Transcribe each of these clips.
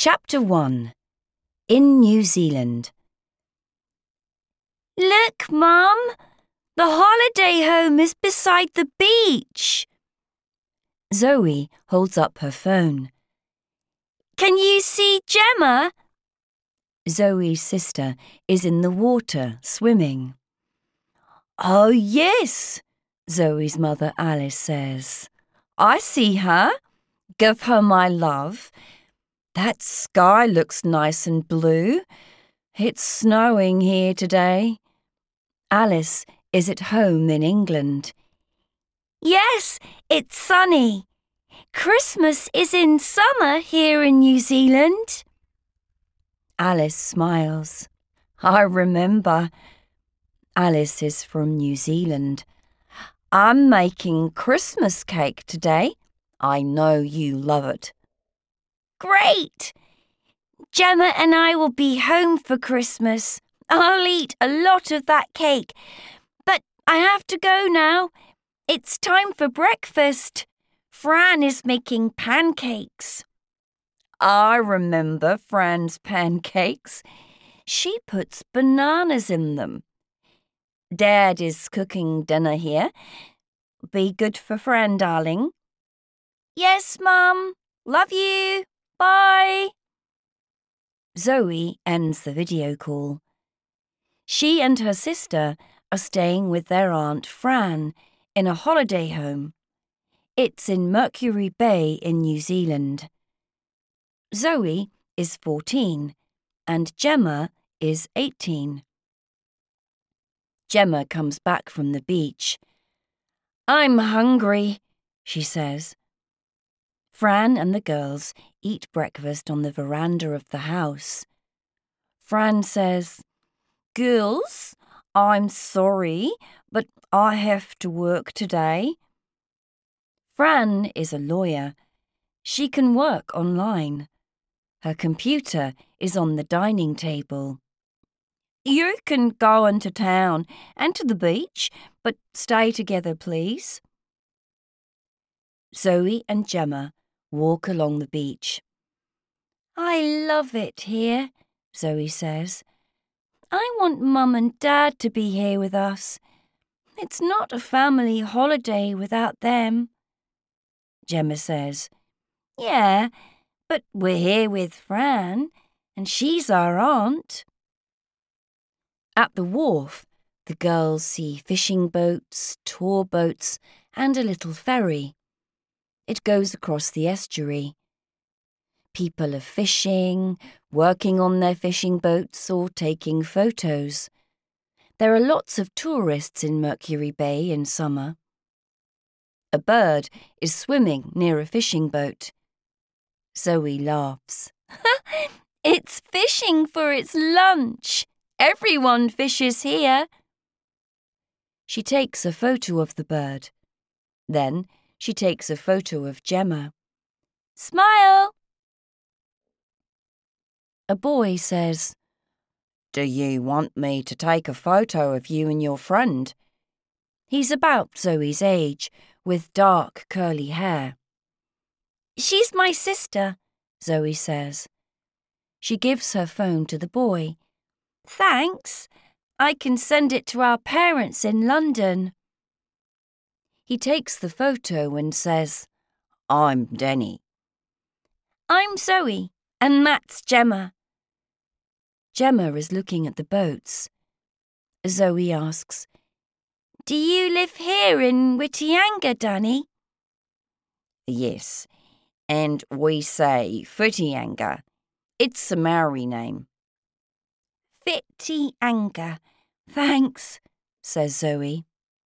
Chapter 1. In New Zealand. Look, Mum! The holiday home is beside the beach. Zoe holds up her phone. Can you see Gemma? Zoe's sister is in the water, swimming. Oh, yes, Zoe's mother Alice says. I see her. Give her my love. That sky looks nice and blue. It's snowing here today. Alice is at home in England. Yes, it's sunny. Christmas is in summer here in New Zealand. Alice smiles. I remember. Alice is from New Zealand. I'm making Christmas cake today. I know you love it. Great! Gemma and I will be home for Christmas. I'll eat a lot of that cake. But I have to go now. It's time for breakfast. Fran is making pancakes. I remember Fran's pancakes. She puts bananas in them. Dad is cooking dinner here. Be good for Fran, darling. Yes, Mum. Love you. Bye. Zoe ends the video call. She and her sister are staying with their aunt Fran in a holiday home. It's in Mercury Bay in New Zealand. Zoe is 14 and Gemma is 18. Gemma comes back from the beach. I'm hungry, she says. Fran and the girls eat breakfast on the veranda of the house. Fran says, Girls, I'm sorry, but I have to work today. Fran is a lawyer. She can work online. Her computer is on the dining table. You can go into town and to the beach, but stay together, please. Zoe and Gemma walk along the beach. I love it here, Zoe says. I want Mum and Dad to be here with us. It's not a family holiday without them. Gemma says, Yeah, but we're here with Fran, and she's our aunt. At the wharf, the girls see fishing boats, tour boats, and a little ferry. It goes across the estuary. People are fishing, working on their fishing boats, or taking photos. There are lots of tourists in Mercury Bay in summer. A bird is swimming near a fishing boat. Zoe laughs. It's fishing for its lunch. Everyone fishes here. She takes a photo of the bird. Then she takes a photo of Gemma. Smile! A boy says, Do you want me to take a photo of you and your friend? He's about Zoe's age, with dark curly hair. She's my sister, Zoe says. She gives her phone to the boy. Thanks. I can send it to our parents in London. He takes the photo and says, I'm Danny. I'm Zoe, and that's Gemma. Gemma is looking at the boats. Zoe asks, Do you live here in Whitianga, Danny? Yes, and we say Whitianga. It's a Maori name. Whitianga. Thanks, says Zoe.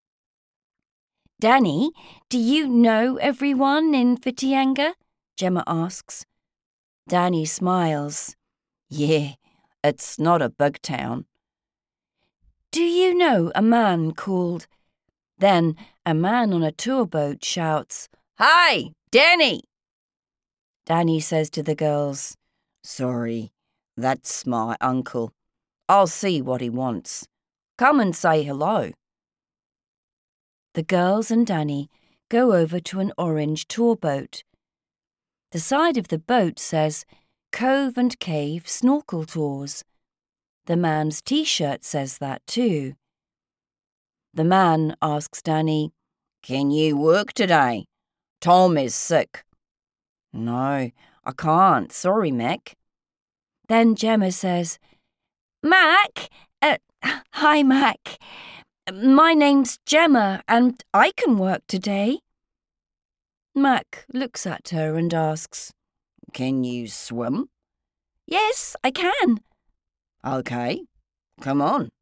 Danny, do you know everyone in Whitianga? Gemma asks. Danny smiles. Yeah, it's not a big town. Do you know a man called... Then a man on a tour boat shouts, Hi, Danny! Danny says to the girls, Sorry, that's my uncle. I'll see what he wants. Come and say hello. The girls and Danny go over to an orange tour boat. The side of the boat says, Cove and Cave Snorkel Tours. The man's T-shirt says that too. The man asks Danny, "Can you work today? Tom is sick." "No, I can't. Sorry, Mac." Then Gemma says, Mac? Hi, Mac. My name's Gemma and I can work today. Mac looks at her and asks, "Can you swim?" Yes, I can. "OK, come on."